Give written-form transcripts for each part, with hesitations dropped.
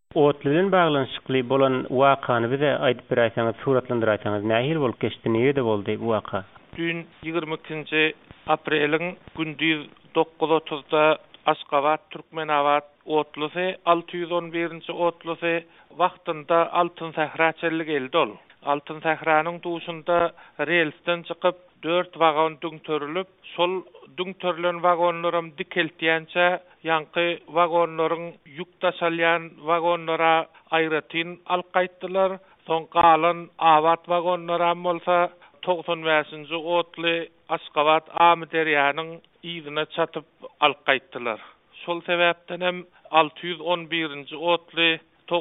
Otlyň baglanşykly bolan wakany bize aýdyp beraýsaňyz, suratlandyraýsaňyz, nähil bolup geçdi, näde boldy bu waka? Dün 22-nji apreliň gündüz 9:30-da Aşgabat Türkmenawat otlysy 611-nji otlysy wagtynda Altyn Sahra çelli geldi ol. Altyn Sahranyň duşunda relsden çykyp 4 wagon düňtörilip, şol düňtörilen wagonlarym dikeltýänçe ýanky wagonlaryň ýük taşalýan wagonlara aýratyn alqaýtdylar. Soň galan awat wagonlara bolsa 95-nji otly Aşgabat Amderiýanyň ýygyna çatyp alqaýtdylar. Şol sebäpden hem 611-nji otly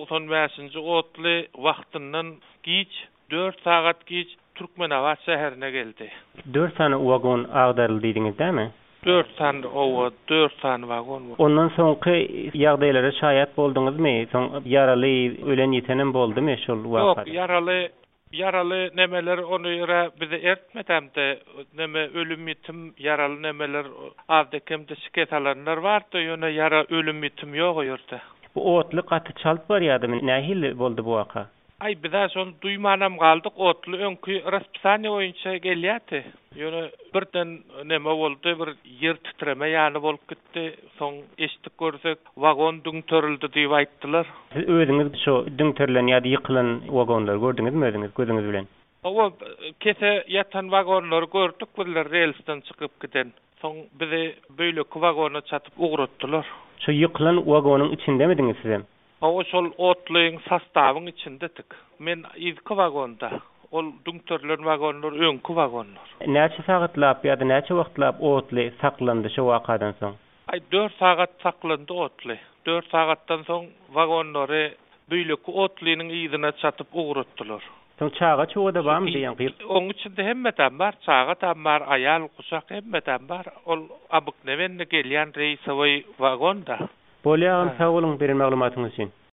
95-nji otly wagtyndan giç 4 sagat giç Türkmenawat şäherine geldi. 4 tane wagon agdaryldy diýdiňiz, dämi? 4 tane owa, 4 tane wagon. Ondan soňky ýagdaýlara şaýat boldyňyzmy? Soň yaraly, ölen ýetenem boldymy şol wakada? Yok, yaraly nemeler onu ýere bize ertmedimde. Neme ölüm ýetim, yaraly nemeler awdekemde şiket alanlar bardy, ýöne yara ölüm ýetim ýok ýerde. Bu otly gaty çalyp barýardymy? Nähil boldy bu waka? Ay bize şonu duymanam galdyk, otly öňkü raspsany boýunça gelýärdi. Ýöne birden neme boldy, bir ýer titreme ýany bolup gitdi. Soň eşitdik görsek, wagon düňtörildi diýip aýtdylar. Siz özüňiz şu düňtörilen ýa-da ýykylan wagonlar gördüňizmi özüňiz gözüňiz bilen? Owa kese ýatan wagonlary gördük, birler relsden çykyp giden. Soň bizi beýle wagona çatyp ugratdylar. Şu ýykylan wagonyň içindemidiňiz siz? O şol otlyň sastawyň içindedik. Men ilki wagonda. Ol düňtörilen wagonlar öňkü wagonlar. Näçe sagatlap ýa-da näçe wagtlap otly saklandy şu wakadan soň? Ay 4 sagat saklandy otly. 4 sagatdan soň wagonlary beýleki otlynyň ýygyna çatyp ugratdylar. Soň çaga çoğda barmy diýen gyl? Oň içinde hemmeden bar, çaga da bar, aýal guşak hemmeden bar. Ol abuk nevenne gelýän reýsowy wagonda. Bolýan sag bolun berin maglumatyňyz üçin.